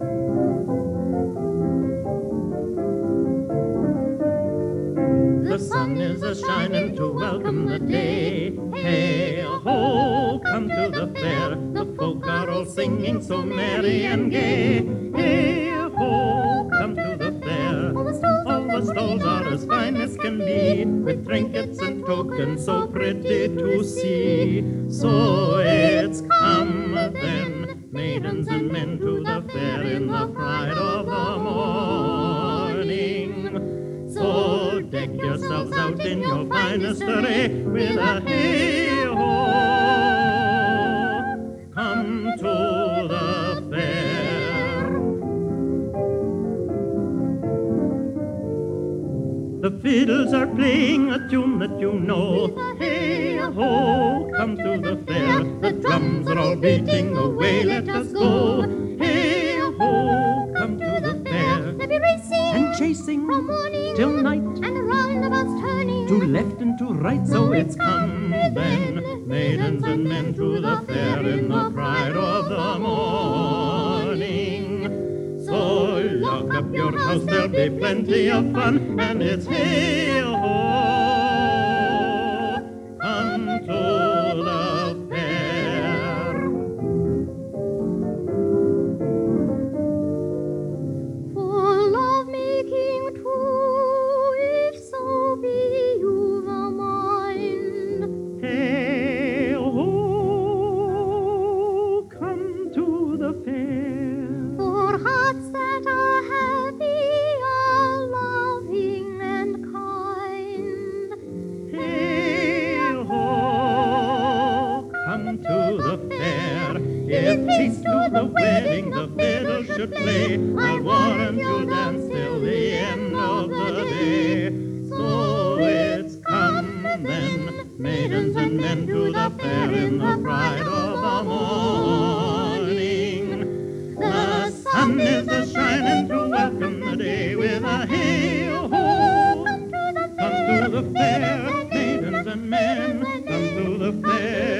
The sun is a-shining to welcome the day. Hey, ho, come to the fair. The folk are all singing so merry and gay. Hey, ho, come to the fair. All the stalls are as fine as can be, with trinkets and tokens so pretty to see. So it's come then, maidens and men, to the fair in the pride of the morning. So deck yourselves out in your finest array, with a hey-ho, come to the fair. The fiddles are playing a tune that you know. Hey-ho, come to the fair. The drums are all beating away, let us go. Hey-ho, come to the fair. There'll be racing And chasing from morning till night, and the roundabouts turning to left and to right. So it's come then, maidens and men, to the fair in the pride of the morning. So lock up your house, there'll be plenty of fun, and it's hey-ho, come to the fair. for love making too, if so be you've a mind. Hey-ho, come to the fair. For hearts that are happy, are loving and kind. Hey-ho, come to the fair. If peace to the wedding the fiddle should play, I'll warrant you'll dance till the end of the day. So it's come then, maidens and men, to the fair in the pride of the morning. The sun is a-shining to welcome the day, with a hey-ho, come to the fair, maidens and men, come to the fair.